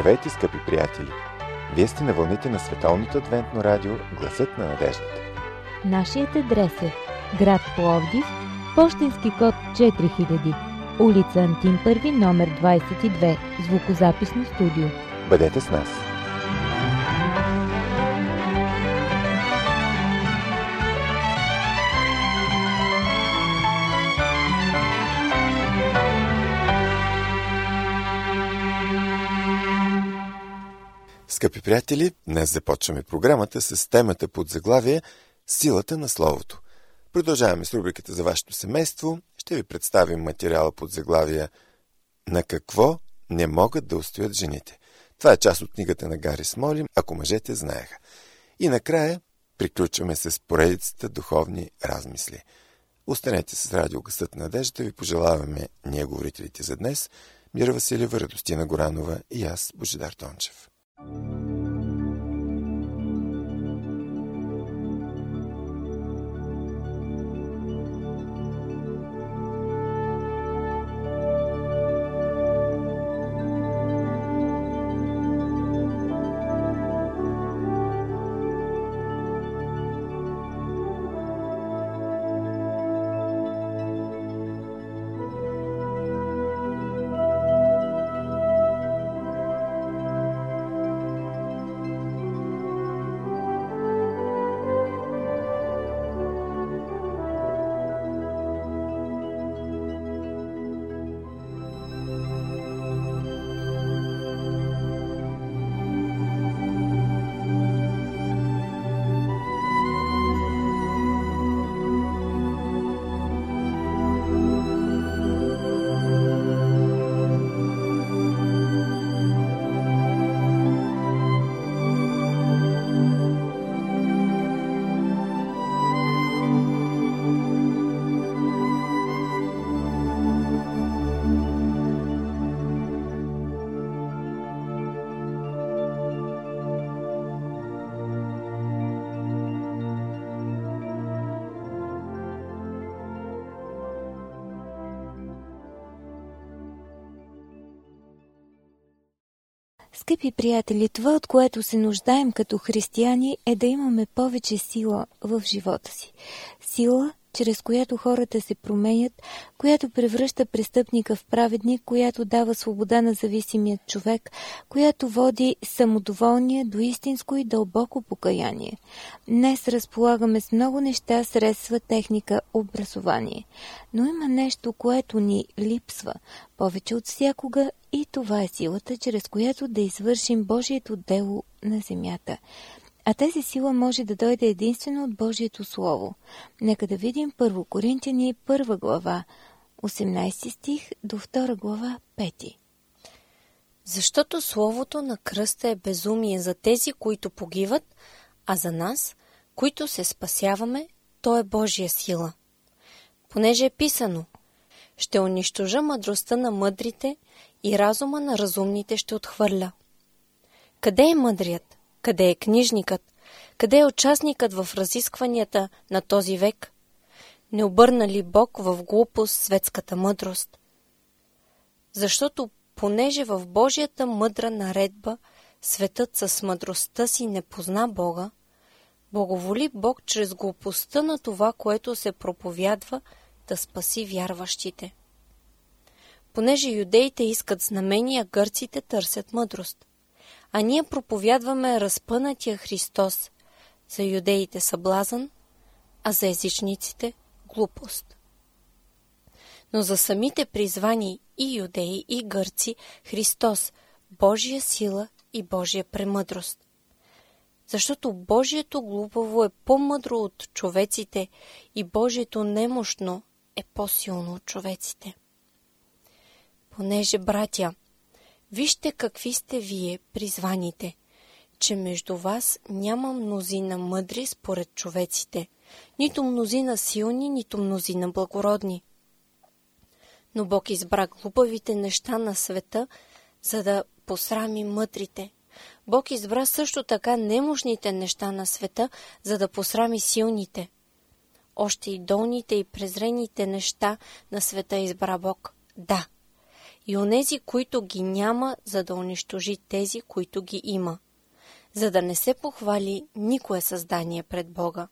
Здравейте, скъпи приятели! Вие сте на вълните на Световното адвентно радио Гласът на надеждата. Нашият адрес е град Пловдив, пощенски код 4000, улица Антим Първи, номер 22, звукозаписно студио. Бъдете с нас! Скъпи приятели, днес започваме програмата с темата под заглавие Силата на Словото. Продължаваме с рубриката за вашето семейство. Ще ви представим материала под заглавие На какво не могат да устоят жените. Това е част от книгата на Гари Смолин, ако мъжете знаеха. И накрая приключваме с поредицата духовни размисли. Останете с радио Гласът на надеждата. Ви пожелаваме ние говорителите за днес. Мира Василева, Радостина Горанова и аз, Божидар Тончев. Скъпи приятели, това, от което се нуждаем като християни, е да имаме повече сила в живота си. Сила, чрез която хората се променят, която превръща престъпника в праведник, която дава свобода на зависимия човек, която води самодоволния до истинско и дълбоко покаяние. Днес разполагаме с много неща, средства, техника, образование. Но има нещо, което ни липсва повече от всякога, и това е силата, чрез която да извършим Божието дело на земята. А тази сила може да дойде единствено от Божието Слово. Нека да видим 1 Коринтияни 1 глава, 18 стих до 2 глава, 5. Защото Словото на кръста е безумие за тези, които погиват, а за нас, които се спасяваме, то е Божия сила. Понеже е писано: ще унищожа мъдростта на мъдрите и разума на разумните ще отхвърля. Къде е мъдрият? Къде е книжникът? Къде е участникът в разискванията на този век? Не обърна ли Бог в глупост светската мъдрост? Защото понеже в Божията мъдра наредба светът с мъдростта си не позна Бога, благоволи Бог чрез глупостта на това, което се проповядва, да спаси вярващите. Понеже юдеите искат знамения, гърците търсят мъдрост. А ние проповядваме разпънатия Христос, за юдеите съблазън, а за езичниците глупост. Но за самите призвани и юдеи, и гърци Христос, Божия сила и Божия премъдрост. Защото Божието глупаво е по-мъдро от човеците и Божието немощно е по-силно от човеците. Понеже, братя, вижте какви сте вие, призваните, че между вас няма мнозина мъдри според човеците, нито мнозина силни, нито мнозина благородни. Но Бог избра глупавите неща на света, за да посрами мъдрите. Бог избра също така немощните неща на света, за да посрами силните. Още и долните и презрените неща на света избра Бог. Да, и онези, които ги няма, за да унищожи тези, които ги има, за да не се похвали никое създание пред Бога.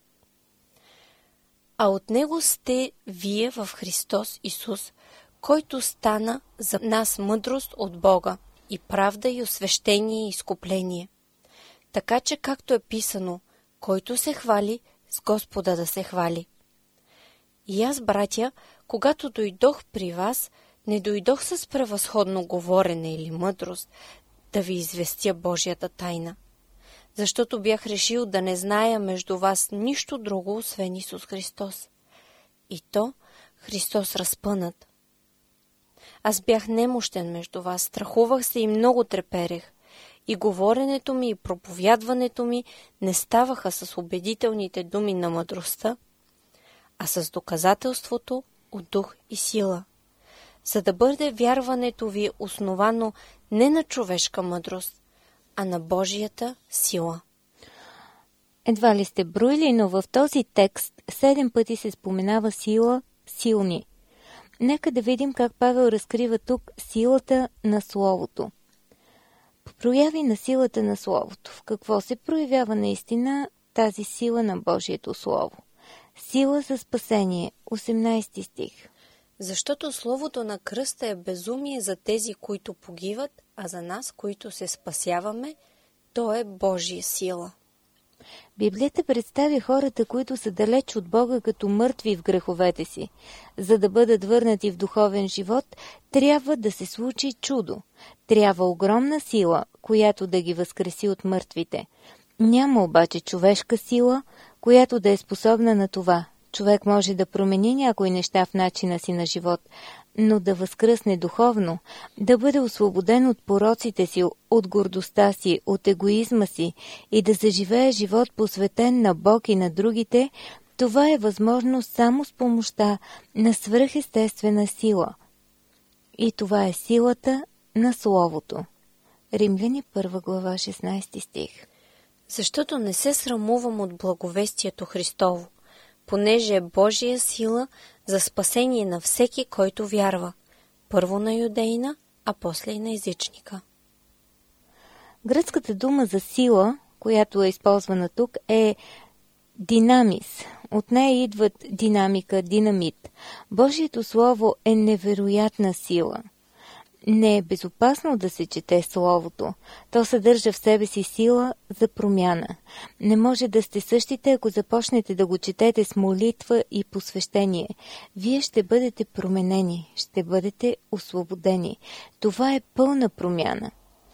А от Него сте вие в Христос Исус, който стана за нас мъдрост от Бога и правда и освещение и изкупление. Така че, както е писано, който се хвали, с Господа да се хвали. И аз, братя, когато дойдох при вас, не дойдох с превъзходно говорене или мъдрост, да ви известя Божията тайна, защото бях решил да не зная между вас нищо друго, освен Исус Христос. И то Христос разпънат. Аз бях немощен между вас, страхувах се и много треперех, и говоренето ми и проповядването ми не ставаха с убедителните думи на мъдростта, а с доказателството от дух и сила, за да бъде вярването ви основано не на човешка мъдрост, а на Божията сила. Едва ли сте броили, но в този текст 7 пъти се споменава сила, силни. Нека да видим как Павел разкрива тук силата на Словото. По прояви на силата на Словото. В какво се проявява наистина тази сила на Божието Слово? Сила за спасение, 18 стих. Защото Словото на кръста е безумие за тези, които погиват, а за нас, които се спасяваме, то е Божия сила. Библията представя хората, които са далеч от Бога, като мъртви в греховете си. За да бъдат върнати в духовен живот, трябва да се случи чудо. Трябва огромна сила, която да ги възкреси от мъртвите. Няма обаче човешка сила, която да е способна на това. Човек може да промени някои неща в начина си на живот, но да възкръсне духовно, да бъде освободен от пороците си, от гордостта си, от егоизма си и да заживее живот посветен на Бог и на другите, това е възможно само с помощта на свръхестествена сила. И това е силата на Словото. Римляни 1 глава 16 стих. Защото не се срамувам от благовестието Христово, понеже е Божия сила за спасение на всеки, който вярва, първо на юдеина, а после и на езичника. Гръцката дума за сила, която е използвана тук, е динамис. От нея идват динамика, динамит. Божието Слово е невероятна сила. Не е безопасно да се чете Словото. То съдържа в себе си сила за промяна. Не може да сте същите, ако започнете да го четете с молитва и посвещение. Вие ще бъдете променени, ще бъдете освободени. Това е пълна промяна.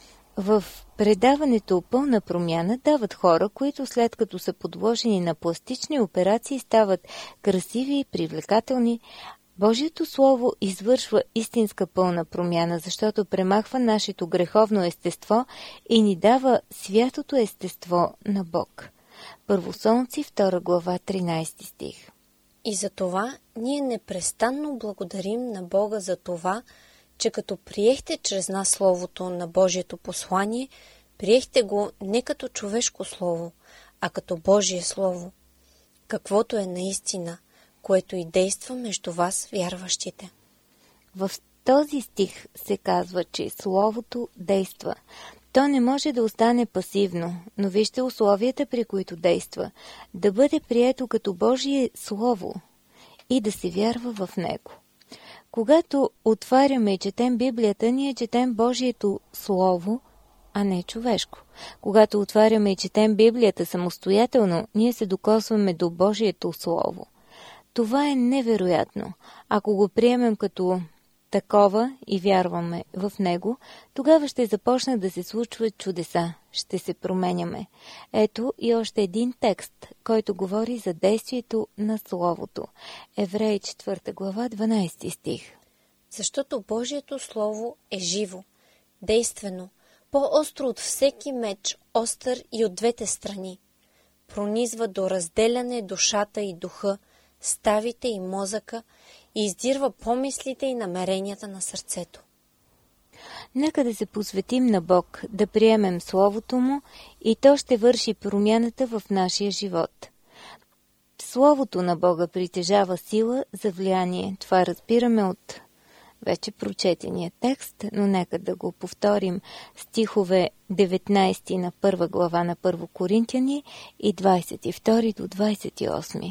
В предаването пълна промяна дават хора, които след като са подложени на пластични операции стават красиви и привлекателни. Божието Слово извършва истинска пълна промяна, защото премахва нашето греховно естество и ни дава святото естество на Бог. Първосолнци 2 глава 13 стих. И за това ние непрестанно благодарим на Бога за това, че като приехте чрез нас Словото на Божието послание, приехте го не като човешко Слово, а като Божие Слово, каквото е наистина, което и действа между вас, вярващите. В този стих се казва, че Словото действа. То не може да остане пасивно, но вижте условията, при които действа. Да бъде прието като Божие Слово и да се вярва в него. Когато отваряме и четем Библията, ние четем Божието Слово, а не човешко. Когато отваряме и четем Библията самостоятелно, ние се докосваме до Божието Слово. Това е невероятно. Ако го приемем като такова и вярваме в него, тогава ще започнат да се случват чудеса. Ще се променяме. Ето и още един текст, който говори за действието на Словото. Евреи 4 глава 12 стих. Защото Божието Слово е живо, действено, по-остро от всеки меч, остър и от двете страни. Пронизва до разделяне душата и духа, ставите и мозъка и издирва помислите и намеренията на сърцето. Нека да се посветим на Бог, да приемем Словото Му и то ще върши промяната в нашия живот. Словото на Бога притежава сила за влияние. Това разбираме от вече прочетения текст, но нека да го повторим. Стихове 19 на 1 глава на 1 Коринтияни и 22 до 28.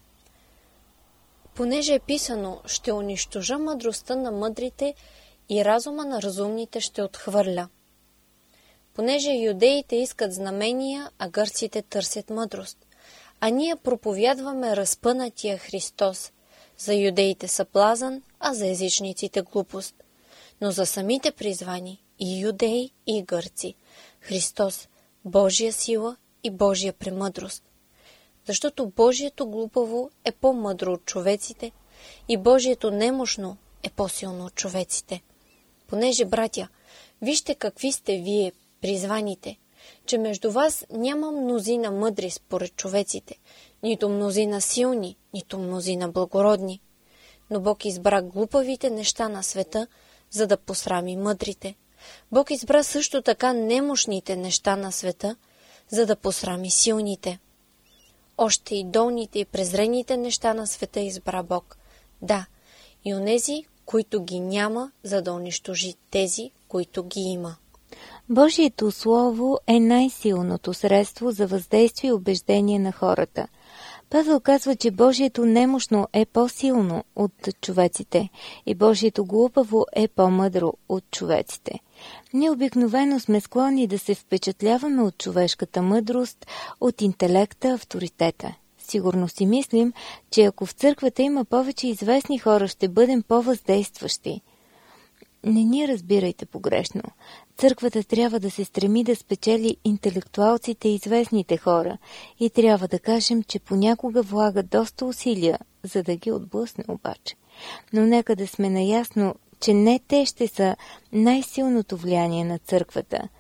Понеже е писано: ще унищожа мъдростта на мъдрите и разума на разумните ще отхвърля. Понеже юдеите искат знамения, а гърците търсят мъдрост. А ние проповядваме разпънатия Христос. За юдеите съблазън, а за езичниците глупост. Но за самите призвани, и юдеи, и гърци, Христос, Божия сила и Божия премъдрост. Защото Божието глупаво е по-мъдро от човеците и Божието немощно е по-силно от човеците. Понеже, братя, вижте какви сте вие, призваните, че между вас няма мнозина мъдри според човеците, нито мнозина силни, нито мнозина благородни. Но Бог избра глупавите неща на света, за да посрами мъдрите. Бог избра също така немощните неща на света, за да посрами силните. Още и долните и презрените неща на света избра Бог. Да, и онези, които ги няма, за да унищожи тези, които ги има. Божието Слово е най-силното средство за въздействие и убеждение на хората. Павел казва, че Божието немощно е по-силно от човеците и Божието глупаво е по-мъдро от човеците. Ние обикновено сме склонни да се впечатляваме от човешката мъдрост, от интелекта, авторитета. Сигурно си мислим, че ако в църквата има повече известни хора, ще бъдем по-въздействащи. Не ни разбирайте погрешно. Църквата трябва да се стреми да спечели интелектуалците и известните хора и трябва да кажем, че понякога влага доста усилия, за да ги отблъсне обаче. Но нека да сме наясно, че не те ще са най-силното влияние на църквата.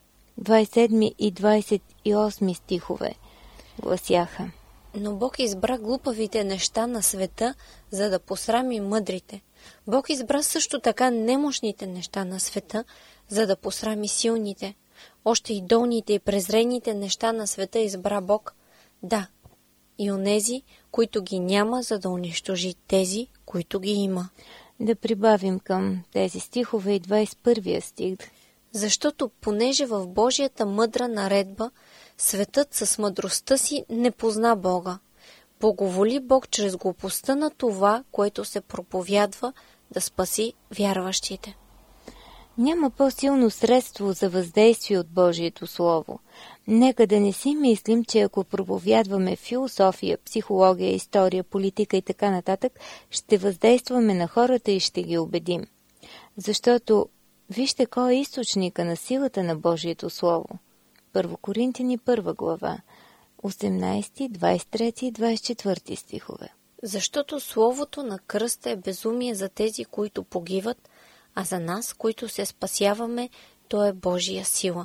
27 и 28 стихове гласяха: Но Бог избра глупавите неща на света, за да посрами мъдрите. Бог избра също така немощните неща на света, за да посрами силните. Още и долните и презрените неща на света избра Бог. Да, и онези, които ги няма, за да унищожи тези, които ги има. Да прибавим към тези стихове и 21 стих. Защото понеже в Божията мъдра наредба светът с мъдростта си не позна Бога, благоволи Бог чрез глупостта на това, което се проповядва, да спаси вярващите. Няма по-силно средство за въздействие от Божието Слово. Нека да не си мислим, че ако проповядваме философия, психология, история, политика и така нататък, ще въздействаме на хората и ще ги убедим. Защото вижте кой е източника на силата на Божието Слово. 1 Коринтияни 1 глава, 18, 23 и 24 стихове. Защото Словото на кръста е безумие за тези, които погиват, а за нас, които се спасяваме, то е Божия сила.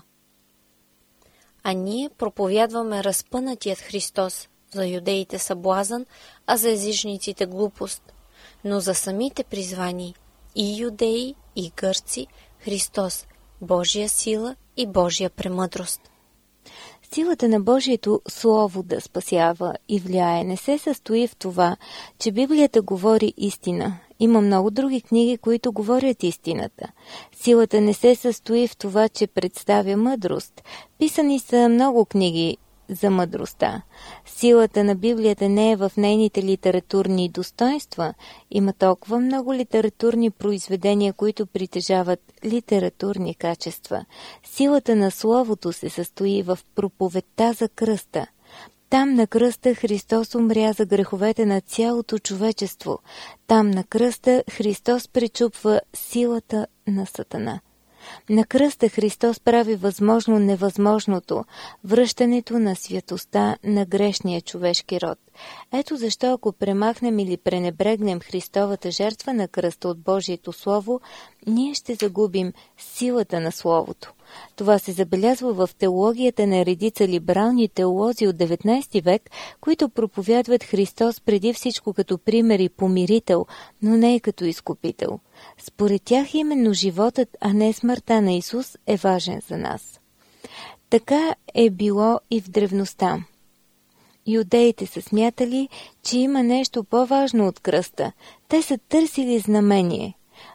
А ние проповядваме разпънатият Христос, за юдеите съблазън, а за езичниците глупост. Но за самите призвани, и юдеи, и гърци, Христос, Божия сила и Божия премъдрост. Силата на Божието Слово да спасява и влияе не се състои в това, че Библията говори истина. Има много други книги, които говорят истината. Силата не се състои в това, че представя мъдрост. Писани са много книги за мъдростта. Силата на Библията не е в нейните литературни достоинства. Има толкова много литературни произведения, които притежават литературни качества. Силата на Словото се състои в проповедта за кръста. Там на кръста Христос умря за греховете на цялото човечество. Там на кръста Христос пречупва силата на Сатана. На кръста Христос прави възможно невъзможното – връщането на святостта на грешния човешки род. Ето защо ако премахнем или пренебрегнем Христовата жертва на кръста от Божието Слово, ние ще загубим силата на Словото. Това се забелязва в теологията на редица либерални теолози от 19 век, които проповядват Христос преди всичко като пример и помирител, но не и като изкупител. Според тях именно животът, а не смъртта на Исус е важен за нас. Така е било и в древността. Юдеите са смятали, че има нещо по-важно от кръста. Те са търсили знамение.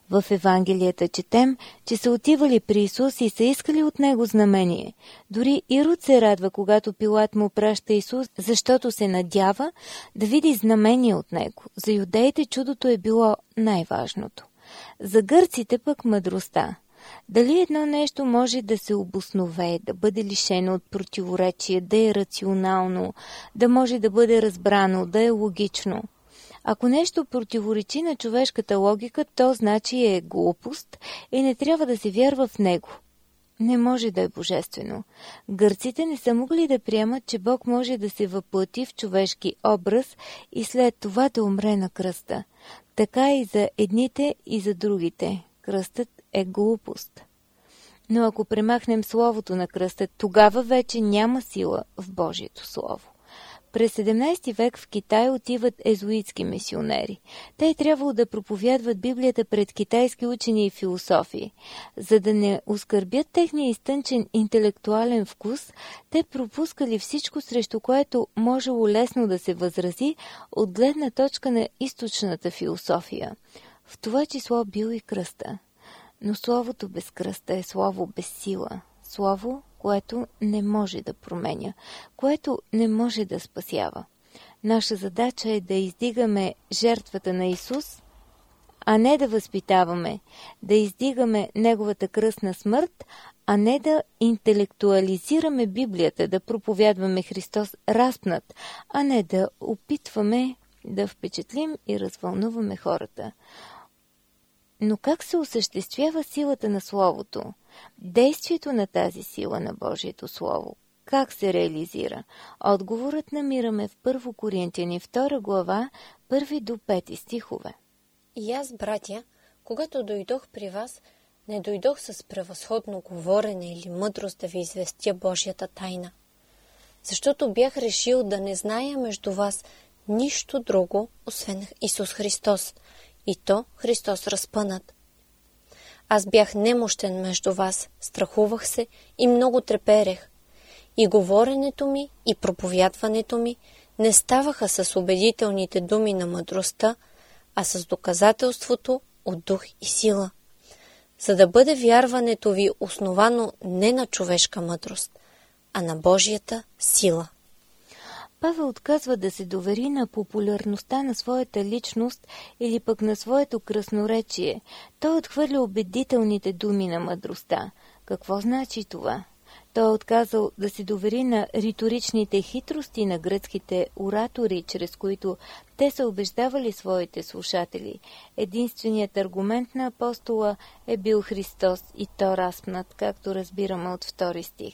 В Евангелията четем, че са отивали при Исус и са искали от него знамение. Дори Ирод се радва, когато Пилат му праща Исус, защото се надява да види знамение от него. За юдеите чудото е било най-важното. За гърците пък мъдростта. Дали едно нещо може да се обоснове, да бъде лишено от противоречие, да е рационално, да може да бъде разбрано, да е логично? Ако нещо противоречи на човешката логика, то значи е глупост и не трябва да се вярва в него. Не може да е божествено. Гърците не са могли да приемат, че Бог може да се въплати в човешки образ и след това да умре на кръста. Така и за едните и за другите. Кръстът е глупост. Но ако премахнем словото на кръста, тогава вече няма сила в Божието слово. През 17 век в Китай отиват езуитски мисионери. Те е трябвало да проповядват Библията пред китайски учени и философии. За да не оскърбят техния изтънчен интелектуален вкус, те пропускали всичко, срещу което можело лесно да се възрази от гледна точка на източната философия. В това число бил и кръста. Но словото без кръста е слово без сила. Слово, което не може да променя, което не може да спасява. Наша задача е да издигаме жертвата на Исус, а не да възпитаваме, да издигаме Неговата кръстна смърт, а не да интелектуализираме Библията, да проповядваме Христос разпнат, а не да опитваме да впечатлим и развълнуваме хората. Но как се осъществява силата на Словото? Действието на тази сила на Божието Слово. Как се реализира? Отговорът намираме в 1 Коринтияни 2 глава, 1 до 5 стихове. И аз, братя, когато дойдох при вас, не дойдох с превъзходно говорене или мъдрост да ви известя Божията тайна. Защото бях решил да не зная между вас нищо друго, освен Исус Христос, и то Христос разпънат. Аз бях немощен между вас, страхувах се и много треперех. И говоренето ми, и проповядването ми не ставаха с убедителните думи на мъдростта, а с доказателството от дух и сила, за да бъде вярването ви основано не на човешка мъдрост, а на Божията сила. Павел отказва да се довери на популярността на своята личност или пък на своето красноречие. Той отхвърля убедителните думи на мъдростта. Какво значи това? Той е отказал да се довери на риторичните хитрости на гръцките оратори, чрез които те са убеждавали своите слушатели. Единственият аргумент на апостола е бил Христос и то разпнат, както разбираме от 2 стих.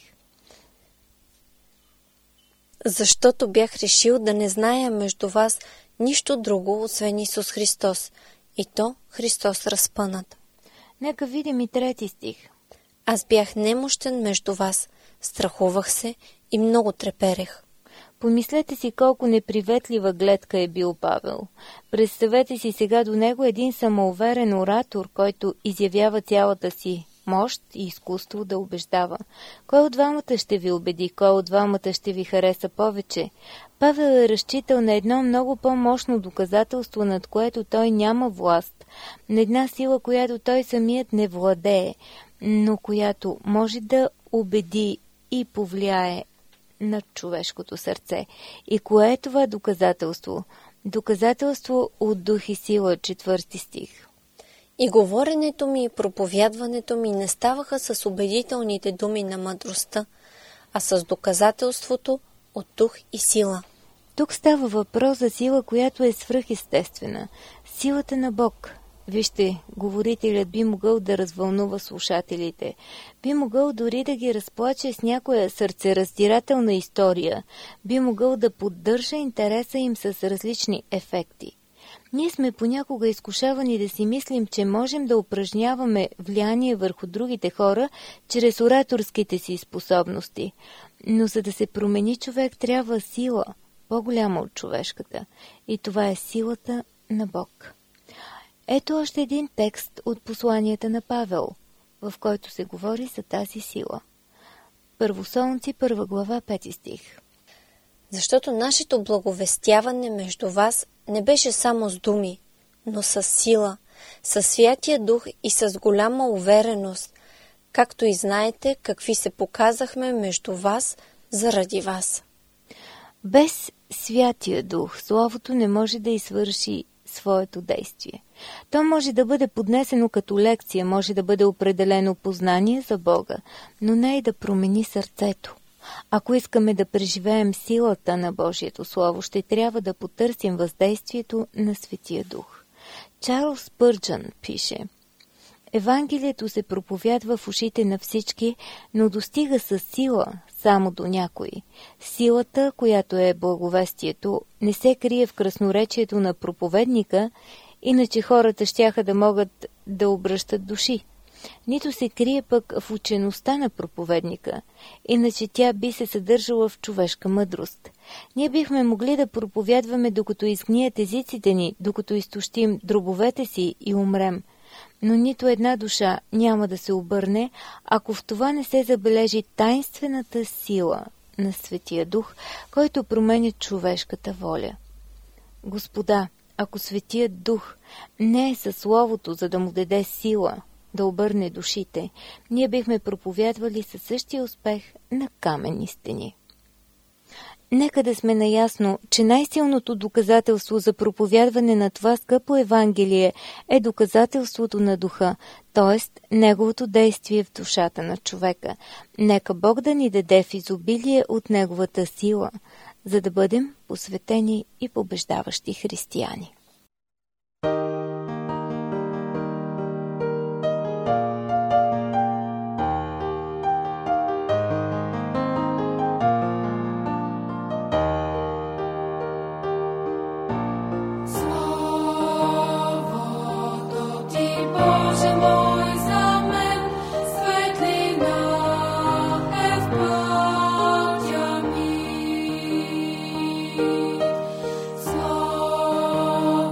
Защото бях решил да не зная между вас нищо друго, освен Исус Христос, и то Христос разпънат. Нека видим и 3 стих. Аз бях немощен между вас, страхувах се и много треперех. Помислете си колко неприветлива гледка е бил Павел. Представете си сега до него един самоуверен оратор, който изявява цялата си мощ и изкуство да убеждава. Кой от двамата ще ви убеди? Кой от двамата ще ви хареса повече? Павел е разчитал на едно много по-мощно доказателство, над което той няма власт, на една сила, която той самият не владее, но която може да убеди и повлияе над човешкото сърце. И кое е това доказателство? Доказателство от дух и сила, 4 стих. И говоренето ми и проповядването ми не ставаха с убедителните думи на мъдростта, а с доказателството от дух и сила. Тук става въпрос за сила, която е свръхестествена. Силата на Бог. Вижте, говорителят би могъл да развълнува слушателите. Би могъл дори да ги разплаче с някоя сърцераздирателна история. Би могъл да поддържа интереса им с различни ефекти. Ние сме понякога изкушавани да си мислим, че можем да упражняваме влияние върху другите хора чрез ораторските си способности. Но за да се промени човек, трябва сила, по-голяма от човешката. И това е силата на Бог. Ето още един текст от посланията на Павел, в който се говори за тази сила. Първосолунци, 1 глава, 5 стих. Защото нашето благовестяване между вас не беше само с думи, но с сила, със Святия Дух и с голяма увереност, както и знаете какви се показахме между вас заради вас. Без Святия Дух Словото не може да извърши своето действие. То може да бъде поднесено като лекция, може да бъде определено познание за Бога, но не и да промени сърцето. Ако искаме да преживеем силата на Божието Слово, ще трябва да потърсим въздействието на Светия Дух. Чарлз Спърджън пише: Евангелието се проповядва в ушите на всички, но достига със сила само до някои. Силата, която е благовестието, не се крие в красноречието на проповедника, иначе хората щяха да могат да обръщат души. Нито се крие пък в учеността на проповедника, иначе тя би се съдържала в човешка мъдрост. Ние бихме могли да проповядваме докато изгният езиците ни, докато изтощим дробовете си и умрем. Но нито една душа няма да се обърне, ако в това не се забележи тайнствената сила на Светия Дух, който променя човешката воля. Господа, ако Светият Дух не е със Словото, за да му даде сила да обърне душите, ние бихме проповядвали със същия успех на каменни стени. Нека да сме наясно, че най-силното доказателство за проповядване на това скъпо Евангелие е доказателството на Духа, т.е. неговото действие в душата на човека. Нека Бог да ни даде в изобилие от неговата сила, за да бъдем посветени и побеждаващи християни. Oh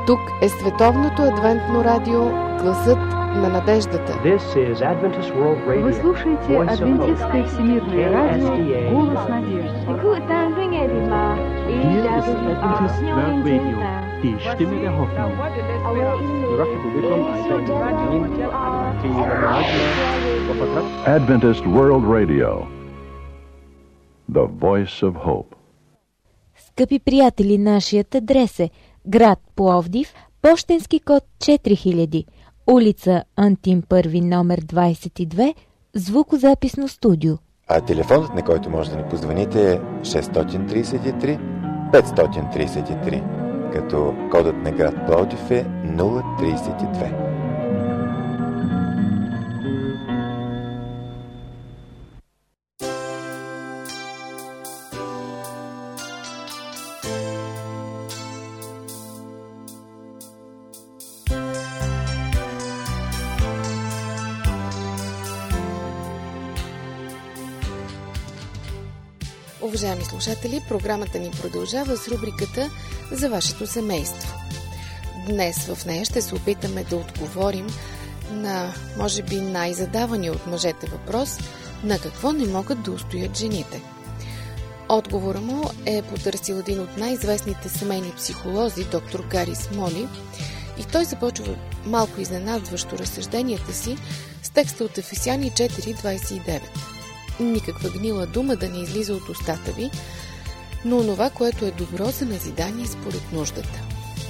Тук е Световното адвентно радио, гласът на надеждата. Вы слушаете Адвентистское всемирное радио «Голос надежды». Die Stimme der Hoffnung. Adventist World Radio, the voice of hope. Скъпи приятели, нашият адрес е град Пловдив, пощенски код 4000, улица Антим Първи, номер 22, звукозаписно студио. А телефонът, на който може да ни позвоните, е 633 533, като кодът на град Пловдив е 032. Уважаеми слушатели, програмата ни продължава с рубриката за вашето семейство. Днес в нея ще се опитаме да отговорим на, може би, най-задавания от мъжете въпрос: на какво не могат да устоят жените? Отговора му е потърсил един от най-известните семейни психолози, доктор Гари Смоли, и той започва малко изненадващо разсъжденията си с текста от Ефесяни 4:29. Никаква гнила дума да не излиза от устата ви, но онова, което е добро за назидание според нуждата.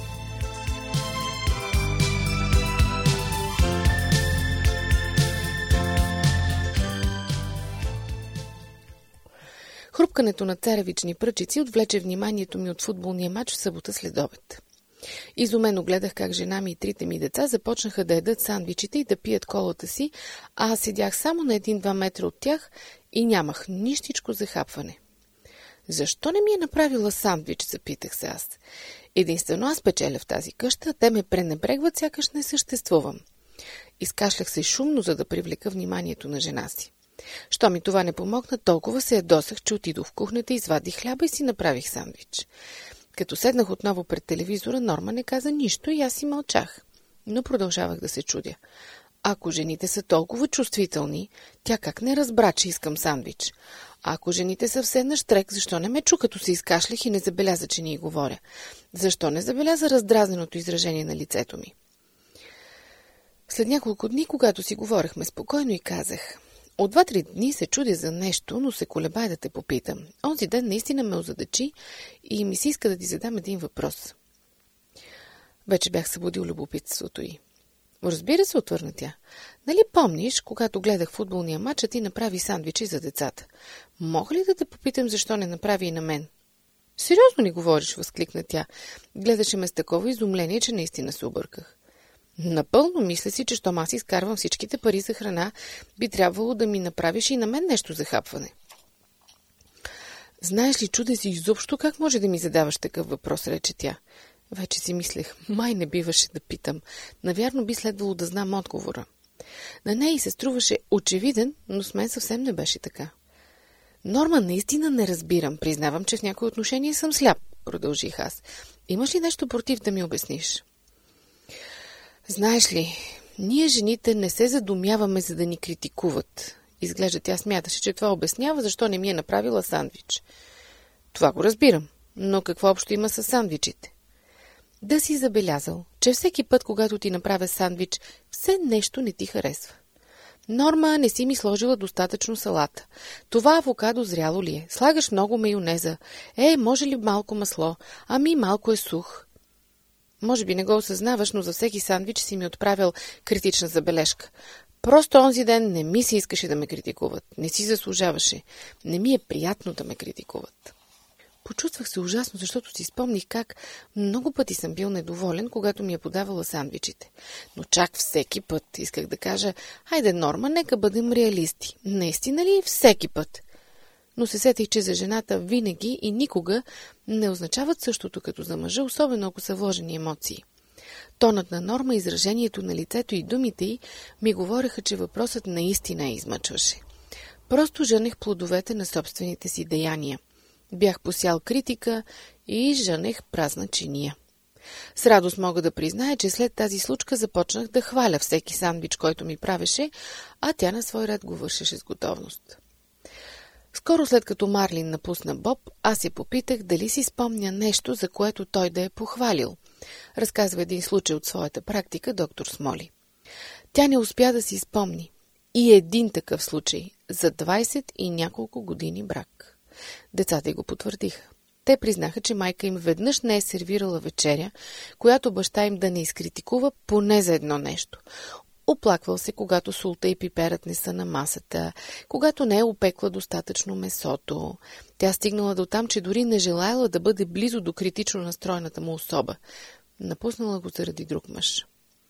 Хрупкането на царевични пръчици отвлече вниманието ми от футболния мач в събота след обед. Изумено гледах как жена ми и трите ми деца започнаха да ядат сандвичите и да пият колата си, а аз седях само на 1-2 метра от тях и нямах нищичко за хапване. Защо не ми е направила сандвич, запитах се аз. Единствено аз печеля в тази къща, те ме пренебрегват, сякаш не съществувам. Изкашлях се шумно, за да привлека вниманието на жена си. Що ми това не помогна, толкова се ядосах, че отидох в кухнята, извадих хляба и си направих сандвич. Като седнах отново пред телевизора, Норма не каза нищо и аз си мълчах. Но продължавах да се чудя. Ако жените са толкова чувствителни, тя как не разбра, че искам сандвич? А ако жените са все на щрек, защо не ме чу, като се изкашлях и не забеляза, че ни говоря? Защо не забеляза раздразненото изражение на лицето ми? След няколко дни, когато си говорехме спокойно, и казах: от 2-3 дни се чудя за нещо, но се колебая да те попитам. Онзи ден наистина ме озадачи и ми се иска да ти задам един въпрос. Вече бях събудил любопитството й. Разбира се, отвърна тя. Нали помниш, когато гледах футболния мач, а ти направи сандвичи за децата? Мога ли да те попитам защо не направи и на мен? Сериозно ли говориш, възкликна тя. Гледаше ме с такова изумление, че наистина се обърках. Напълно, мисля си, че щом аз изкарвам всичките пари за храна, би трябвало да ми направиш и на мен нещо за хапване. Знаеш ли, чудя си изобщо как може да ми задаваш такъв въпрос, рече тя. Вече си мислех, май не биваше да питам. Навярно би следвало да знам отговора. На нея се струваше очевиден, но с мен съвсем не беше така. Норма, наистина не разбирам. Признавам, че в някои отношения съм сляп, продължих аз. Имаш ли нещо против да ми обясниш? Знаеш ли, ние жените не се задумяваме, за да ни критикуват. Изглежда тя смяташе, че това обяснява защо не ми е направила сандвич. Това го разбирам, но какво общо има с сандвичите? Да си забелязал, че всеки път, когато ти направя сандвич, все нещо не ти харесва. Норма, не си ми сложила достатъчно салата. Това авокадо зряло ли е? Слагаш много майонеза. Може ли малко масло? Ами малко е сух. Може би не го осъзнаваш, но за всеки сандвич си ми отправил критична забележка. Просто онзи ден не ми се искаше да ме критикуват. Не си заслужаваше. Не ми е приятно да ме критикуват. Почувствах се ужасно, защото си спомних как много пъти съм бил недоволен, когато ми е подавала сандвичите. Но чак всеки път исках да кажа: хайде, Норма, нека бъдем реалисти. Наистина ли всеки път? Но се сетих, че за жената винаги и никога не означават същото като за мъжа, особено ако са вложени емоции. Тонът на Норма, изражението на лицето и думите й ми говореха, че въпросът наистина я измъчваше. Просто жънех плодовете на собствените си деяния. Бях посял критика и жънех празна чиния. С радост мога да призная, че след тази случка започнах да хваля всеки сандвич, който ми правеше, а тя на свой ред го вършеше с готовност. Скоро след като Марлин напусна Боб, аз я попитах дали си спомня нещо, за което той да е похвалил. Разказва един случай от своята практика доктор Смоли. Тя не успя да си спомни. И един такъв случай за 20 и няколко години брак. Децата й го потвърдиха. Те признаха, че майка им веднъж не е сервирала вечеря, която баща им да не изкритикува поне за едно нещо. Оплаквал се, когато солта и пиперът не са на масата, когато не е опекла достатъчно месото. Тя стигнала до там, че дори не желаяла да бъде близо до критично настроената му особа. Напуснала го заради друг мъж.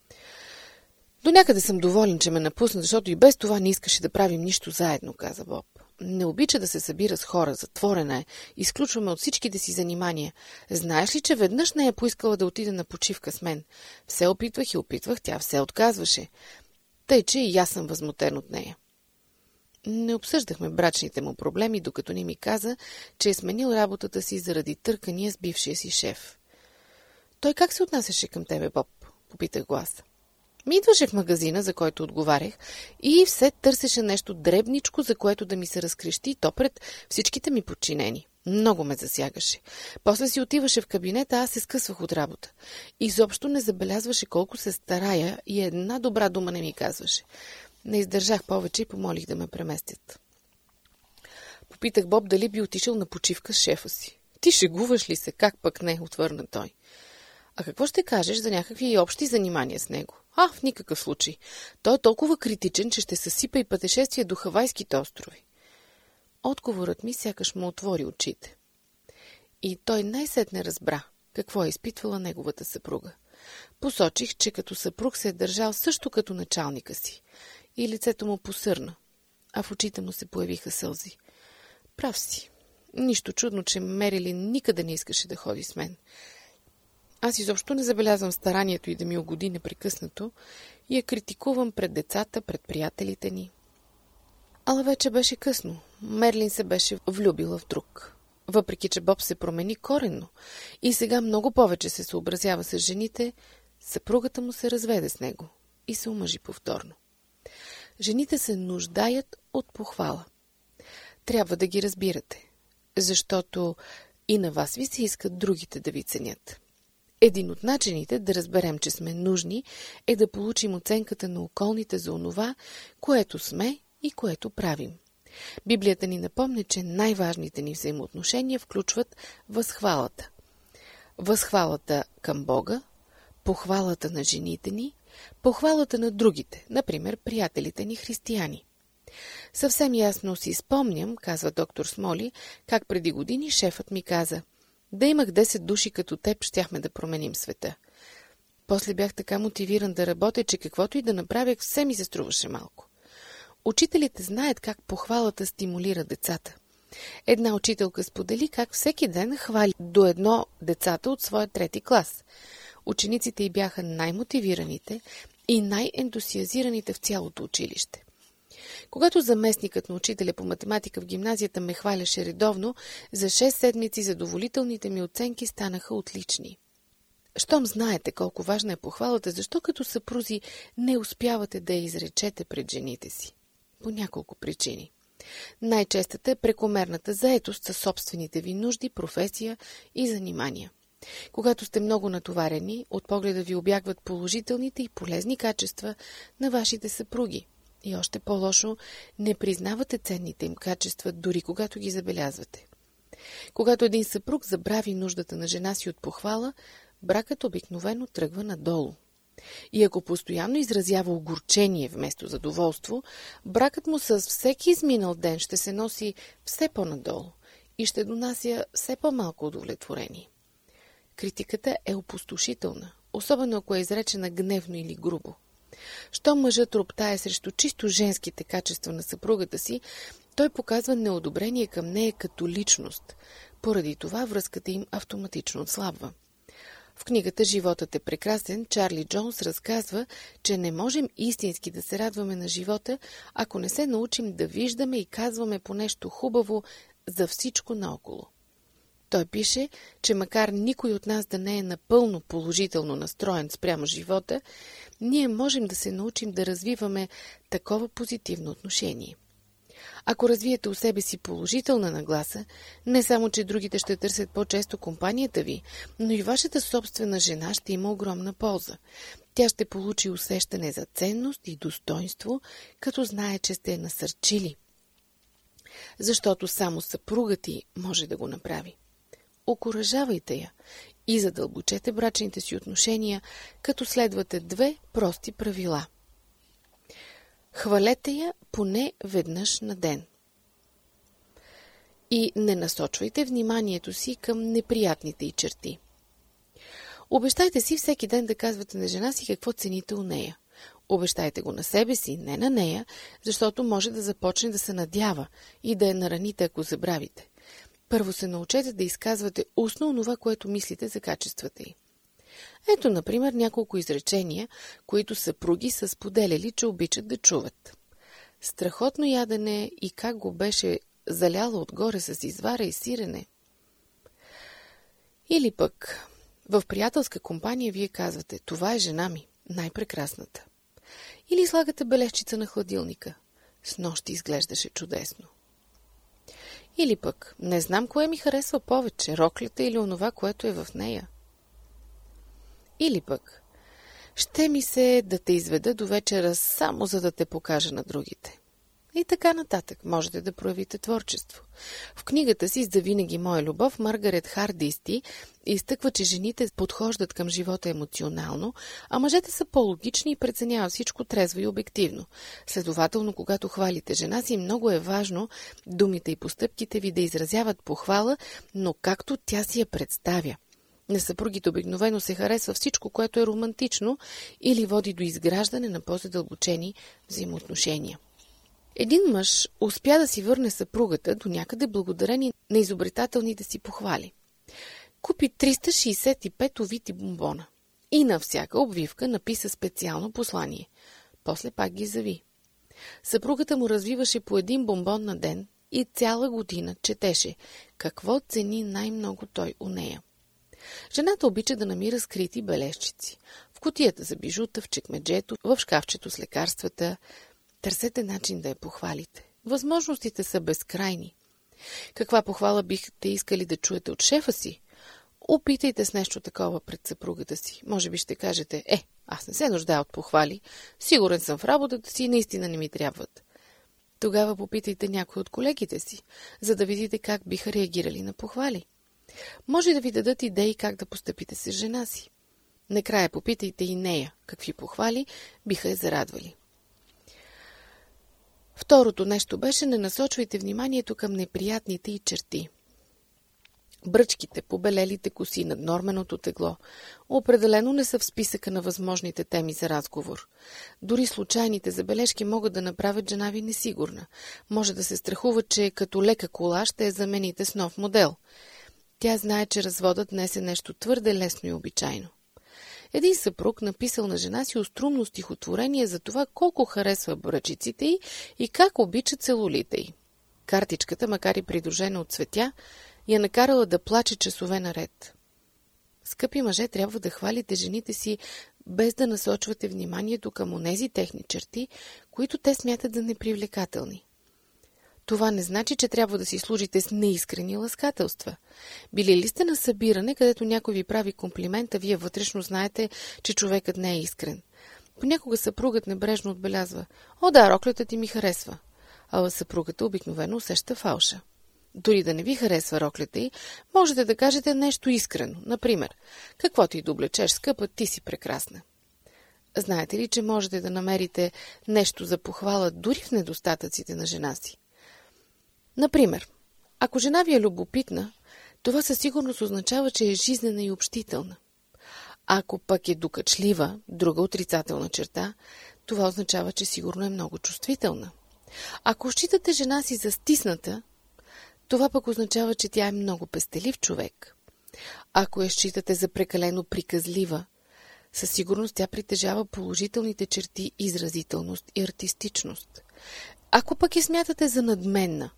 До някъде съм доволен, че ме напусна, защото и без това не искаше да правим нищо заедно, каза Боб. Не обича да се събира с хора, затворена е, изключваме от всичките си занимания. Знаеш ли, че веднъж не е поискала да отиде на почивка с мен? Все опитвах и опитвах, тя все отказваше. Тъй, че и аз съм възмутен от нея. Не обсъждахме брачните му проблеми, докато не ми каза, че е сменил работата си заради търкания с бившия си шеф. Той как се отнасяше към тебе, Боб? Попитах го аз. Ми идваше в магазина, за който отговарях, и все търсеше нещо дребничко, за което да ми се разкрещи, и то пред всичките ми подчинени. Много ме засягаше. После си отиваше в кабинета, аз се скъсвах от работа. Изобщо не забелязваше колко се старая и една добра дума не ми казваше. Не издържах повече и помолих да ме преместят. Попитах Боб дали би отишъл на почивка с шефа си. Ти шегуваш ли се? Как пък не? Отвърна той. А какво ще кажеш за някакви общи занимания с него? В никакъв случай. Той е толкова критичен, че ще съсипа и пътешествие до Хавайските острови. Отговорът ми сякаш му отвори очите. И той най-сетне разбра какво е изпитвала неговата съпруга. Посочих, че като съпруг се е държал също като началника си. И лицето му посърна, а в очите му се появиха сълзи. Прав си. Нищо чудно, че Мерилин никъде не искаше да ходи с мен. Аз изобщо не забелязвам старанието и да ми угоди непрекъснато и я критикувам пред децата, пред приятелите ни. Ала вече беше късно. Мерлин се беше влюбила в друг. Въпреки че Боб се промени коренно и сега много повече се съобразява с жените, съпругата му се разведе с него и се омъжи повторно. Жените се нуждаят от похвала. Трябва да ги разбирате, защото и на вас ви се искат другите да ви ценят. Един от начините да разберем, че сме нужни, е да получим оценката на околните за онова, което сме и което правим. Библията ни напомня, че най-важните ни взаимоотношения включват възхвалата. Възхвалата към Бога, похвалата на жените ни, похвалата на другите, например приятелите ни християни. Съвсем ясно си спомням, казва доктор Смоли, как преди години шефът ми каза: да имах 10 души като теб, щяхме да променим света. После бях така мотивиран да работя, че каквото и да направях, все ми се струваше малко. Учителите знаят как похвалата стимулира децата. Една учителка сподели как всеки ден хвали до едно децата от своя 3 клас. Учениците й бяха най-мотивираните и най-ентусиазираните в цялото училище. Когато заместникът на учителя по математика в гимназията ме хваляше редовно, за 6 седмици задоволителните ми оценки станаха отлични. Щом знаете колко важна е похвалата, защо като съпрузи не успявате да я изречете пред жените си? По няколко причини. Най-честата е прекомерната заетост със собствените ви нужди, професия и занимания. Когато сте много натоварени, от погледа ви обягват положителните и полезни качества на вашите съпруги. И още по-лошо, не признавате ценните им качества, дори когато ги забелязвате. Когато един съпруг забрави нуждата на жена си от похвала, бракът обикновено тръгва надолу. И ако постоянно изразява огорчение вместо задоволство, бракът му с всеки изминал ден ще се носи все по-надолу и ще донася все по-малко удовлетворение. Критиката е опустошителна, особено ако е изречена гневно или грубо. Щом мъжът роптае срещу чисто женските качества на съпругата си, той показва неодобрение към нея като личност. Поради това връзката им автоматично отслабва. В книгата «Животът е прекрасен» Чарли Джонс разказва, че не можем истински да се радваме на живота, ако не се научим да виждаме и казваме по нещо хубаво за всичко наоколо. Той пише, че макар никой от нас да не е напълно положително настроен спрямо живота, ние можем да се научим да развиваме такова позитивно отношение. Ако развиете у себе си положителна нагласа, не само, че другите ще търсят по-често компанията ви, но и вашата собствена жена ще има огромна полза. Тя ще получи усещане за ценност и достоинство, като знае, че сте я насърчили. Защото само съпругът ти може да го направи. Окуражавайте я и задълбочете брачните си отношения, като следвате 2 прости правила. Хвалете я поне веднъж на ден. И не насочвайте вниманието си към неприятните й черти. Обещайте си всеки ден да казвате на жена си какво цените у нея. Обещайте го на себе си, не на нея, защото може да започне да се надява и да я нараните, ако забравите. Първо се научете да изказвате устно онова, което мислите за качествата й. Ето, например, няколко изречения, които съпруги са споделяли, че обичат да чуват. Страхотно ядене и как го беше заляла отгоре с извара и сирене. Или пък в приятелска компания вие казвате: това е жена ми, най-прекрасната. Или слагате бележчица на хладилника: снощи изглеждаше чудесно. Или пък: не знам кое ми харесва повече, роклята или онова, което е в нея. Или пък: ще ми се да те изведа до вечера, само за да те покажа на другите. И така нататък. Можете да проявите творчество. В книгата си "За винаги моя любов" Маргарет Хардисти изтъква, че жените подхождат към живота емоционално, а мъжете са по-логични и преценяват всичко трезво и обективно. Следователно, когато хвалите жена си, много е важно думите и постъпките ви да изразяват похвала, но както тя си я представя. На съпругите обикновено се харесва всичко, което е романтично или води до изграждане на по-задълбочени взаимоотношения. Един мъж успя да си върне съпругата до някъде благодарение на изобретателните си похвали. Купи 365 овити бомбона и на всяка обвивка написа специално послание. После пак ги зави. Съпругата му развиваше по 1 бомбон на ден и цяла година четеше какво цени най-много той у нея. Жената обича да намира скрити бележчици. В кутията за бижута, в чекмеджето, в шкафчето с лекарствата. Търсете начин да я похвалите. Възможностите са безкрайни. Каква похвала бихте искали да чуете от шефа си? Опитайте с нещо такова пред съпругата си. Може би ще кажете: аз не се нуждая от похвали. Сигурен съм в работата си и наистина не ми трябват. Тогава попитайте някой от колегите си, за да видите как биха реагирали на похвали. Може да ви дадат идеи как да постъпите с жена си. Накрая попитайте и нея какви похвали биха я зарадвали. Второто нещо беше: не насочвайте вниманието към неприятните й черти. Бръчките, побелелите коси, наднорменото тегло определено не са в списъка на възможните теми за разговор. Дори случайните забележки могат да направят жена ви несигурна. Може да се страхува, че като лека кола ще я замените с нов модел. Тя знае, че разводът днес е нещо твърде лесно и обичайно. Един съпруг написал на жена си острумно стихотворение за това колко харесва бръчиците й и как обича целулите й. Картичката, макар и придружена от цветя, я накарала да плаче часове наред. Скъпи мъже, трябва да хвалите жените си, без да насочвате вниманието към онези техни черти, които те смятат за непривлекателни. Това не значи, че трябва да си служите с неискрени ласкателства. Били ли сте на събиране, където някой ви прави комплимент, а вие вътрешно знаете, че човекът не е искрен? Понякога съпругът небрежно отбелязва: "О да, роклята ти ми харесва", а съпругата обикновено усеща фалша. Дори да не ви харесва роклята й, можете да кажете нещо искрено. Например: "Какво ти да облечеш, скъпа, ти си прекрасна." Знаете ли, че можете да намерите нещо за похвала дори в недостатъците на жена си? Например, ако жена ви е любопитна, това със сигурност означава, че е жизнена и общителна. Ако пък е докачлива, друга отрицателна черта, това означава, че сигурно е много чувствителна. Ако считате жена си за стисната, това пък означава, че тя е много пестелив човек. Ако я считате за прекалено приказлива, със сигурност тя притежава положителните черти изразителност и артистичност. Ако пък я смятате за надменна,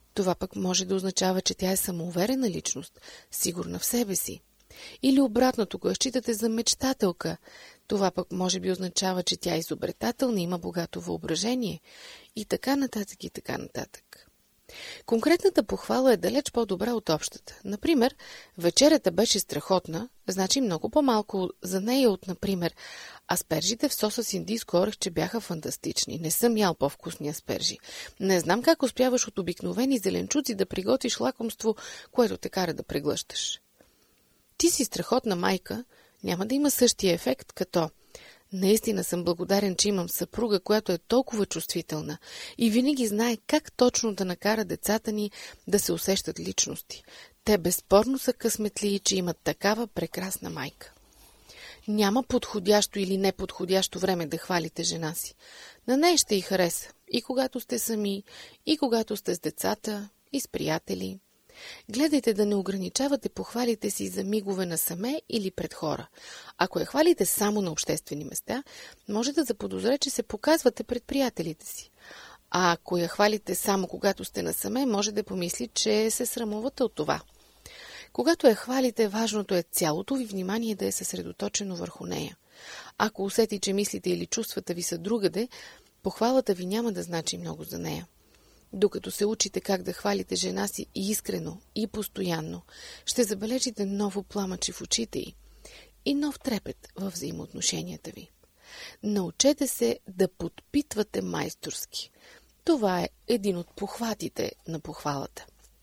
Това пък може да означава, че тя е самоуверена личност, сигурна в себе си. Или обратното, ако я считате за мечтателка, това пък може би означава, че тя е изобретателна, има богато въображение и така нататък и така нататък. Конкретната похвала е далеч по-добра от общата. Например, вечерята беше страхотна, значи много по-малко за нея от, например, аспержите в соса с индийско орехче бяха фантастични. Не съм ял по-вкусни аспержи. Не знам как успяваш от обикновени зеленчуци да приготвиш лакомство, което те кара да преглъщаш. Ти си страхотна майка, няма да има същия ефект като наистина съм благодарен, че имам съпруга, която е толкова чувствителна и винаги знае как точно да накара децата ни да се усещат личности. Те безспорно са късметли, че имат такава прекрасна майка. Няма подходящо или неподходящо време да хвалите жена си. На нея ще й хареса и когато сте сами, и когато сте с децата, и с приятели. Гледайте да не ограничавате похвалите си за мигове насаме или пред хора. Ако я хвалите само на обществени места, може да заподозре, че се показвате пред приятелите си. А ако я хвалите само когато сте насаме, може да помисли, че се срамувате от това. Когато я хвалите, важното е цялото ви внимание да е съсредоточено върху нея. Ако усети, че мислите или чувствата ви са другаде, похвалата ви няма да значи много за нея. Докато се учите как да хвалите жена си и искрено, и постоянно, ще забележите ново пламъче в очите й и нов трепет във взаимоотношенията ви. Научете се да подпитвате майсторски. Това е един от похватите на похвалата.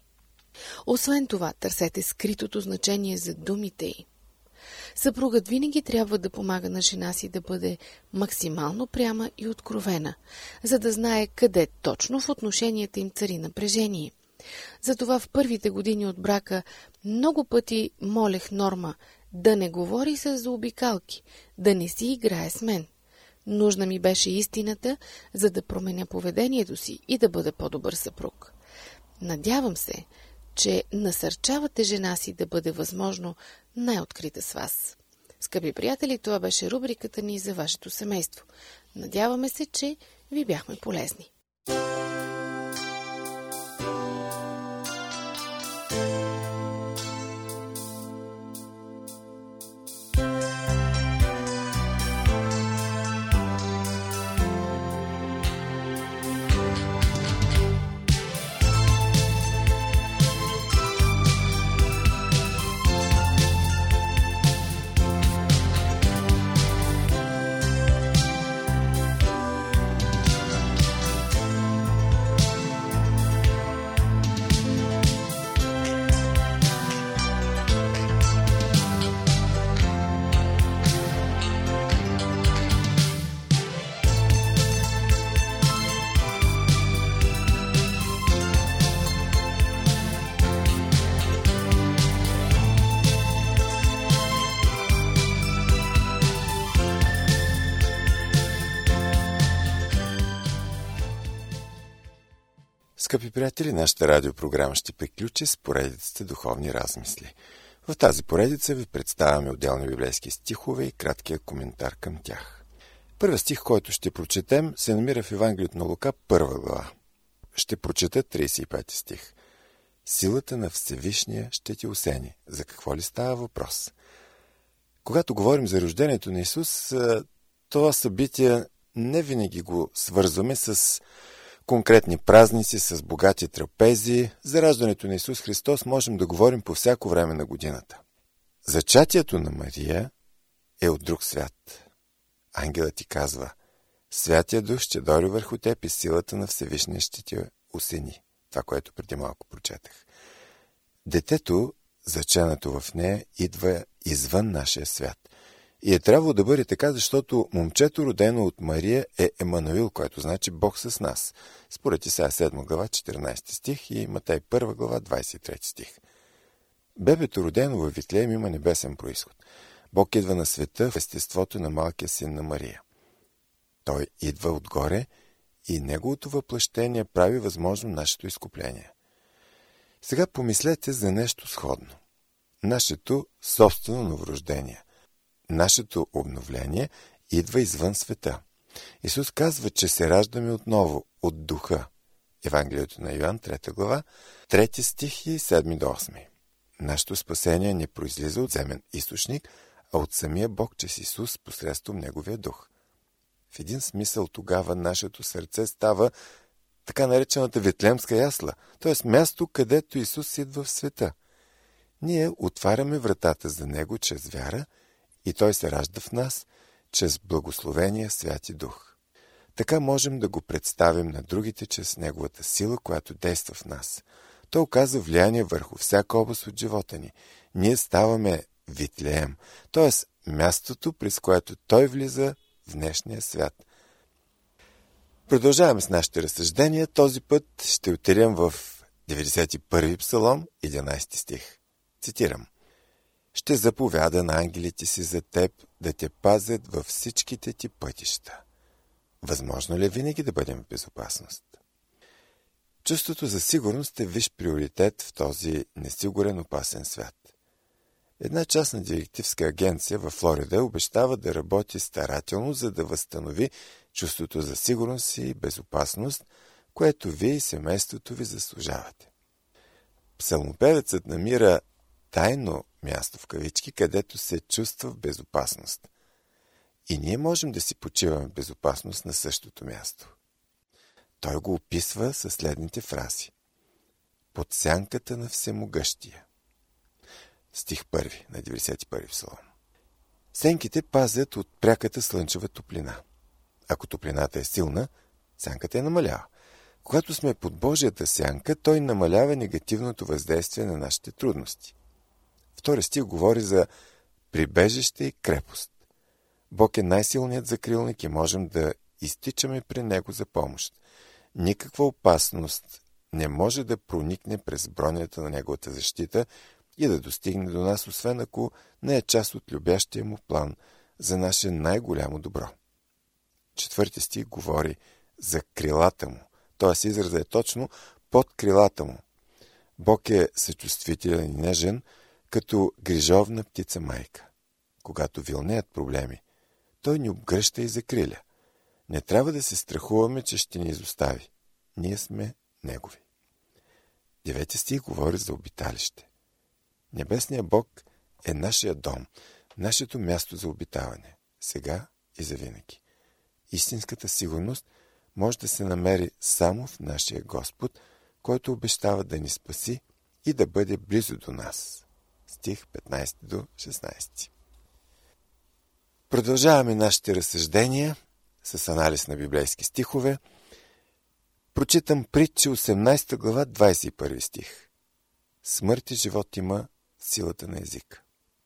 Освен това, търсете скритото значение за думите й. Съпругът винаги трябва да помага на жена си да бъде максимално пряма и откровена, за да знае къде точно в отношенията им цари напрежение. Затова в първите години от брака много пъти молех Норма да не говори с заобикалки, да не си играе с мен. Нужна ми беше истината, за да променя поведението си и да бъда по-добър съпруг. Надявам се, че насърчавате жена си да бъде възможно най-открита с вас. Скъпи приятели, това беше рубриката ни за вашето семейство. Надяваме се, че ви бяхме полезни. Скъпи приятели, нашата радиопрограма ще приключи с поредицата духовни размисли. В тази поредица ви представяме отделни библейски стихове и краткия коментар към тях. Първият стих, който ще прочетем, се намира в Евангелието на Лука, 1 глава. Ще прочета 35 стих. Силата на Всевишния ще ти осени. За какво ли става въпрос? Когато говорим за рождението на Исус, това събитие не винаги го свързваме с конкретни празници, с богати трапези. За раждането на Исус Христос можем да говорим по всяко време на годината. Зачатието на Мария е от друг свят. Ангелът ти казва: Святия Дух ще дойде върху теб и силата на Всевишния ще ти осени. Това, което преди малко прочетах. Детето, заченато в нея, идва извън нашия свят. И е трябвало да бъде така, защото момчето, родено от Мария, е Емануил, което значи Бог с нас. Според Исаия 7 глава 14 стих и Матей 1 глава 23 стих. Бебето, родено във Витлеем, има небесен произход. Бог идва на света в естеството на малкия син на Мария. Той идва отгоре и неговото въплъщение прави възможно нашето изкупление. Сега помислете за нещо сходно. Нашето собствено новорождение. Нашето обновление идва извън света. Исус казва, че се раждаме отново от Духа. Евангелието на Йоан, 3 глава, 3 стих и 7 до 8. Нашето спасение не произлиза от земен източник, а от самия Бог чрез Исус посредством Неговия дух. В един смисъл тогава нашето сърце става така наречената Витлеемска ясла, т.е. място, където Исус идва в света. Ние отваряме вратата за Него чрез вяра и Той се ражда в нас чрез благословения Святи Дух. Така можем да го представим на другите чрез Неговата сила, която действа в нас. Той оказва влияние върху всяка област от живота ни. Ние ставаме Витлеем, т.е. мястото, през което Той влиза в днешния свят. Продължаваме с нашите разсъждения. Този път ще отидем в 91 псалом, 11 стих. Цитирам. Ще заповяда на ангелите си за теб да те пазят във всичките ти пътища. Възможно ли е винаги да бъдем в безопасност? Чувството за сигурност е висш приоритет в този несигурен, опасен свят. Една частна детективска агенция във Флорида обещава да работи старателно, за да възстанови чувството за сигурност и безопасност, което вие и семейството ви заслужавате. Псалмопевецът намира тайно място в кавички, където се чувства в безопасност. И ние можем да си почиваме в безопасност на същото място. Той го описва със следните фрази. Под сянката на Всемогъщия. Стих 1 на 91 псалом. Сенките пазят от пряката слънчева топлина. Ако топлината е силна, сянката е намалява. Когато сме под Божията сянка, той намалява негативното въздействие на нашите трудности. Втори стих говори за прибежище и крепост. Бог е най-силният закрилник и можем да изтичаме при Него за помощ. Никаква опасност не може да проникне през бронята на Неговата защита и да достигне до нас, освен ако не е част от любящия му план за наше най-голямо добро. 4 стих говори за крилата му, т.е. изразът е точно под крилата му. Бог е съчувствителен и нежен, като грижовна птица майка. Когато вилнеят проблеми, той ни обгръща и закриля. Не трябва да се страхуваме, че ще ни изостави. Ние сме Негови. 9 стих говори за обиталище. Небесният Бог е нашия дом, нашето място за обитаване, сега и завинаги. Истинската сигурност може да се намери само в нашия Господ, който обещава да ни спаси и да бъде близо до нас. Стих 15 до 16. Продължаваме нашите разсъждения с анализ на библейски стихове. Прочитам Притчи 18 глава 21 стих. Смърт и живот има силата на езика.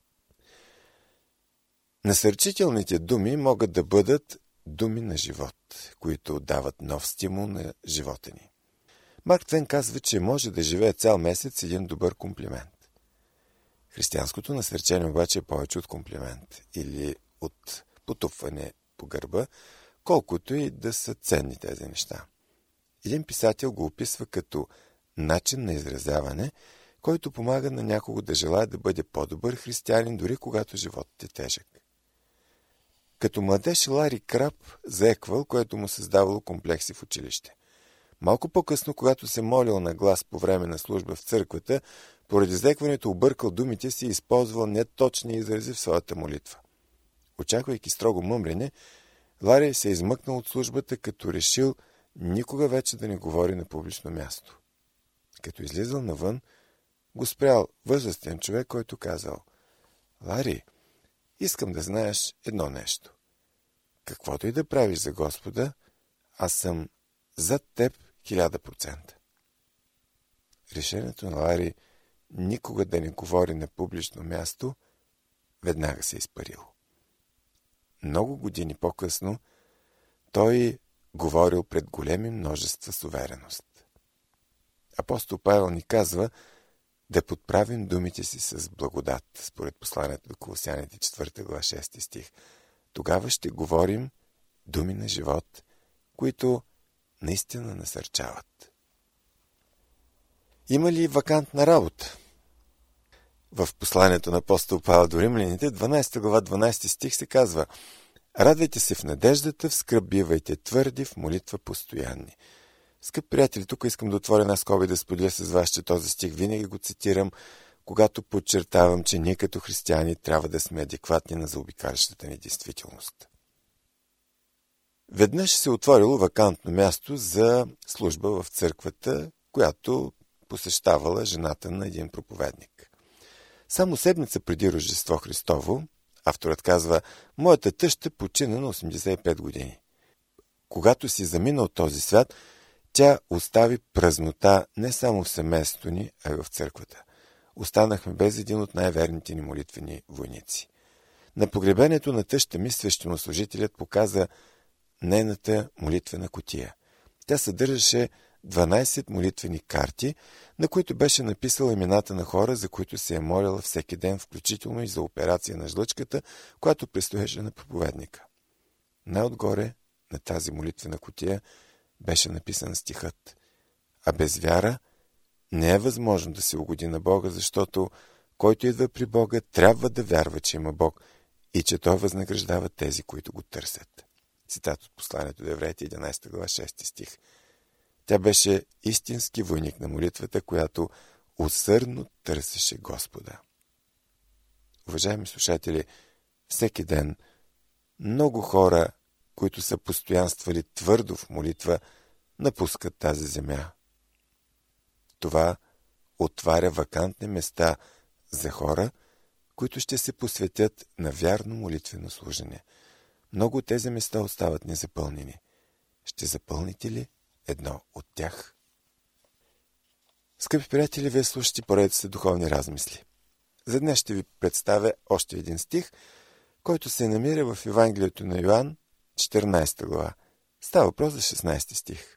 Насърчителните думи могат да бъдат думи на живот, които дават нов стимул на живота ни. Марк Твен казва, че може да живее цял месец един добър комплимент. Християнското насърчение обаче е повече от комплимент или от потупване по гърба, колкото и да са ценни тези неща. Един писател го описва като начин на изразяване, който помага на някого да желае да бъде по-добър християнин, дори когато животът е тежък. Като младеж Лари Краб заеквал, което му създавало комплекси в училище. Малко по-късно, когато се молил на глас по време на служба в църквата, поради заекването объркал думите си и използвал неточни изрази в своята молитва. Очаквайки строго мъмрене, Лари се измъкнал от службата, като решил никога вече да не говори на публично място. Като излизал навън, го спрял възрастен човек, който казал: Лари, искам да знаеш едно нещо. Каквото и да правиш за Господа, аз съм зад теб 1000%. Решението на Лари никога да не говори на публично място веднага се изпарило. Много години по-късно той говорил пред големи множества с увереност. Апостол Павел ни казва да подправим думите си с благодат, според посланието до Колосяните 4 глава 6 стих. Тогава ще говорим думи на живот, които наистина насърчават. Има ли вакантна работа? В посланието на апостол Павел до римляните, 12 глава 12 стих се казва: радвайте се в надеждата, в скръб бивайте твърди, в молитва постоянни. Скъпи приятели, тук искам да отворя една скоба и да споделя с вас, че този стих винаги го цитирам, когато подчертавам, че ние като християни трябва да сме адекватни на заобикалящата ни действителност. Веднъж се отворило вакантно място за служба в църквата, която посещавала жената на един проповедник. Само седмица преди Рождество Христово, авторът казва, моята тъща почина на 85 години. Когато си замина от този свят, тя остави празнота не само в семейството ни, а и в църквата. Останахме без един от най-верните ни молитвени войници. На погребението на тъща ми свещенослужителят показа нейната молитвена кутия. Тя съдържаше 12 молитвени карти, на които беше написала имената на хора, за които се е молила всеки ден, включително и за операция на жлъчката, която предстоеше на проповедника. Най-отгоре на тази молитвена кутия беше написан стихът: а без вяра не е възможно да се угоди на Бога, защото който идва при Бога, трябва да вярва, че има Бог и че Той възнаграждава тези, които го търсят. Цитат от посланието до Евреите, 11 глава, 6 стих. Тя беше истински войник на молитвата, която усърдно търсеше Господа. Уважаеми слушатели, всеки ден много хора, които са постоянствали твърдо в молитва, напускат тази земя. Това отваря вакантни места за хора, които ще се посветят на вярно молитвено служене. Много от тези места остават незапълнени. Ще запълните ли едно от тях? Скъпи приятели, вие слушате поредица духовни размисли. За днес ще ви представя още един стих, който се намира в Евангелието на Йоан, 14 глава. Става въпрос за 16 стих.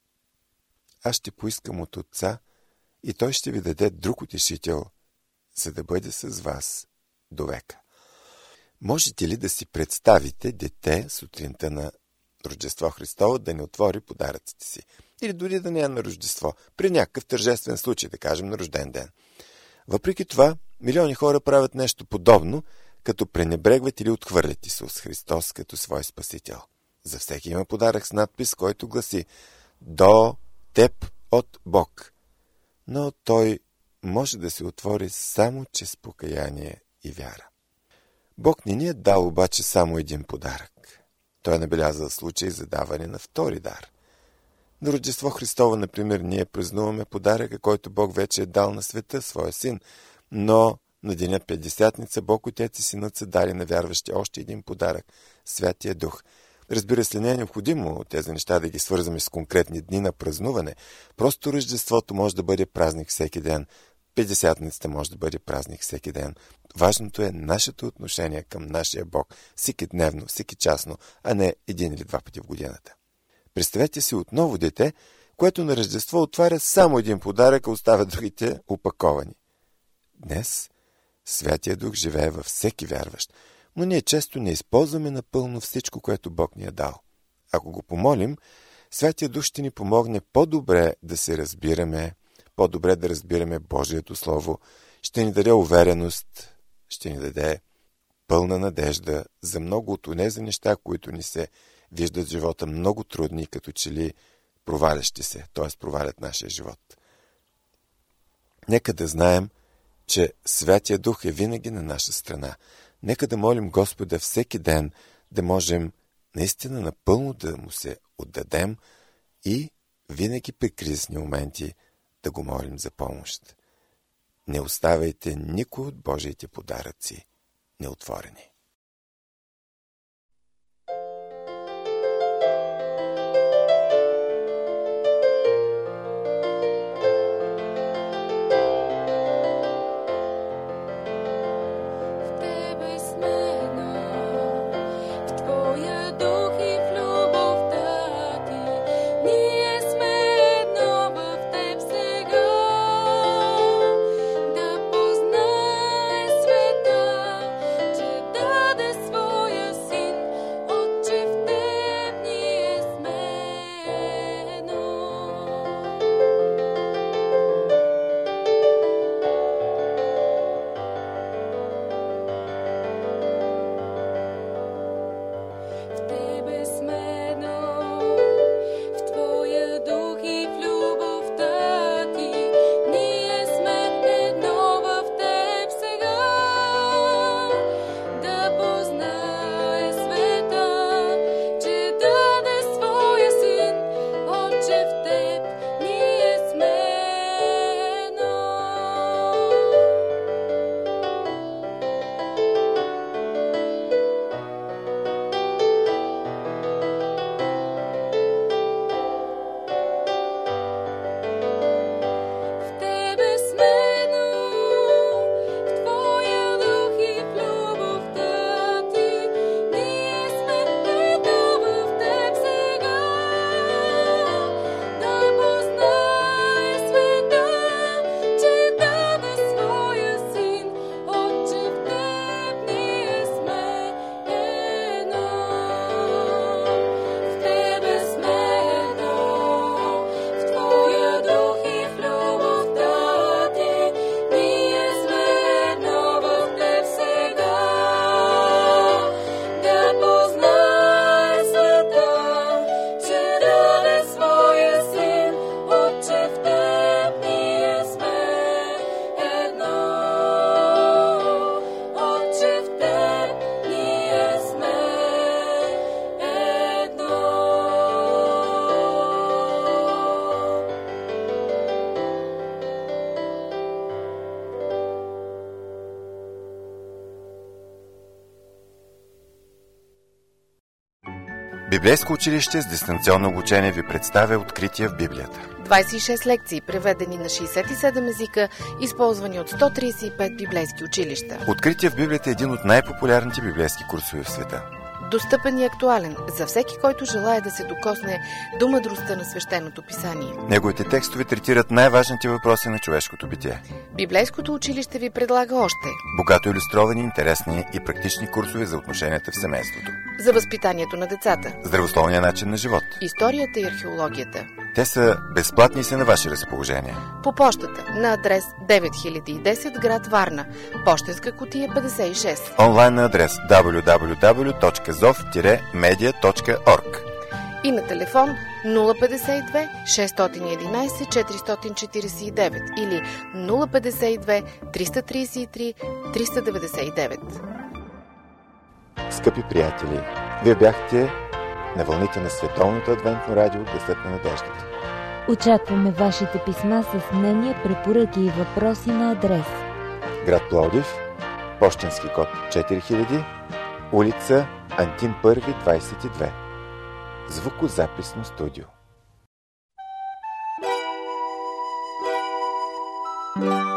Аз ще поискам от Отца и Той ще ви даде друг утешител, за да бъде с вас до века. Можете ли да си представите дете сутринта на Рождество Христово да не отвори подаръците си? Или дори да не е на Рождество, при някакъв тържествен случай, да кажем на рожден ден. Въпреки това, милиони хора правят нещо подобно, като пренебрегват или отхвърлят Исус Христос като свой спасител. За всеки има подарък с надпис, който гласи «До теб от Бог». Но той може да се отвори само чрез покаяние и вяра. Бог не ни е дал обаче само един подарък. Той е набелязал случай за даване на втори дар. На Рождество Христово, например, ние празнуваме подаръка, който Бог вече е дал на света, своя син, но на деня Петдесятница Бог Отец и Синът са дали на вярващи още един подарък – Святия Дух. Разбира се, не е необходимо тези неща да ги свързваме с конкретни дни на празнуване. Просто Рождеството може да бъде празник всеки ден. Петдесятницата може да бъде празник всеки ден. Важното е нашето отношение към нашия Бог, всеки дневно, всеки часно, а не един или два пъти в годината. Представете си отново дете, което на Рождество отваря само един подарък, а оставя другите опаковани. Днес Святия Дух живее във всеки вярващ, но ние често не използваме напълно всичко, което Бог ни е дал. Ако го помолим, Святия Дух ще ни помогне по-добре да се разбираме, по-добре да разбираме Божието Слово, ще ни даде увереност, ще ни даде пълна надежда за много от онези неща, които ни се виждат в живота много трудни, като че ли провалящи се, т.е. провалят нашия живот. Нека да знаем, че Святия Дух е винаги на наша страна. Нека да молим Господа всеки ден да можем наистина напълно да му се отдадем и винаги при кризисни моменти да го молим за помощ. Не оставяйте никой от Божиите подаръци неотворени. Да Библейско училище с дистанционно обучение ви представя Открития в Библията. 26 лекции, преведени на 67 езика, използвани от 135 библейски училища. Открития в Библията е един от най-популярните библейски курсове в света. Достъпен и актуален за всеки, който желае да се докосне до мъдростта на свещеното писание. Неговите текстове третират най-важните въпроси на човешкото битие. Библейското училище ви предлага още богато илюстровани, интересни и практични курсове за отношенията в семейството, за възпитанието на децата, здравословния начин на живот, историята и археологията. Те са безплатни и са на ваше разположение. По пощата на адрес 9010, град Варна, пощенска кутия 56. Онлайн на адрес www.zov-media.org и на телефон 052 611 449 или 052 333 399. Скъпи приятели, вие бяхте на вълните на Световното адвентно радио Гласът на надеждата. Очакваме вашите писма с мнения, препоръки и въпроси на адрес: град Пловдив, пощенски код 4000, улица Антим 1, 22. Звукозаписно студио.